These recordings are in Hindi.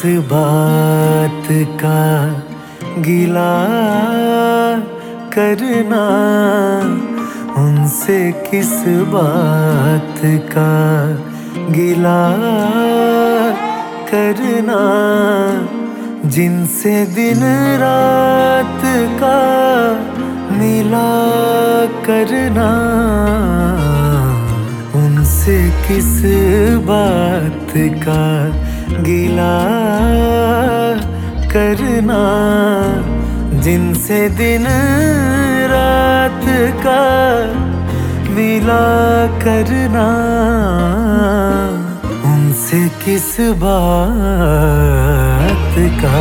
बात का गिला करना, उनसे किस बात का गिला करना, जिनसे दिन रात का मिला करना, उनसे किस बात का गिला करना, जिनसे दिन रात का मिला करना, उनसे किस बात का।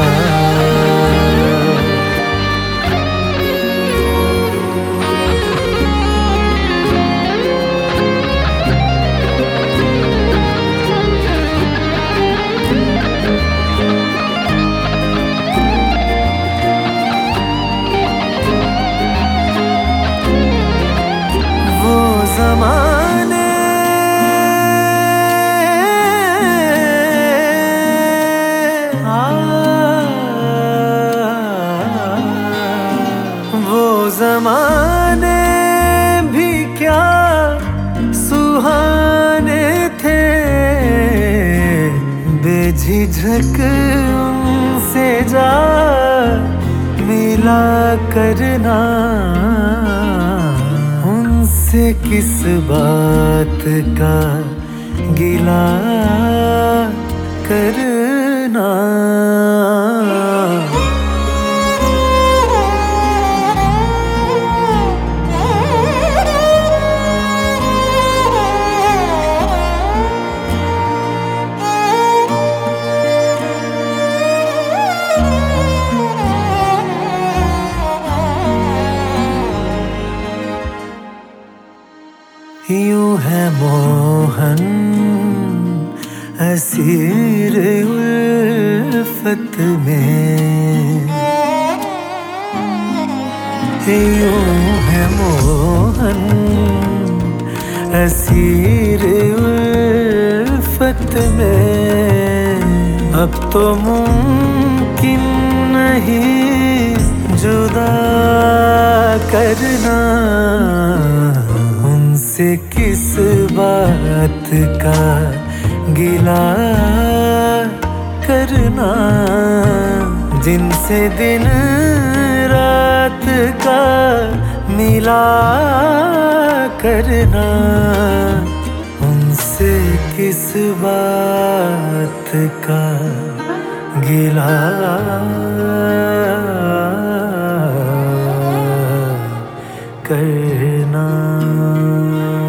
वो ज़माने भी क्या सुहाने थे, बेझिझक उनसे जा मिला करना, उनसे किस बात का गिला करना। यूं है मोहन असीर उल्फत में, यूं है मोहन असीर उल्फत में, अब तो मुमकिन नहीं जुदा करना, उनसे किस बात का गिला करना, जिनसे दिन रात का मिला करना, उनसे किस बात का गिला करना।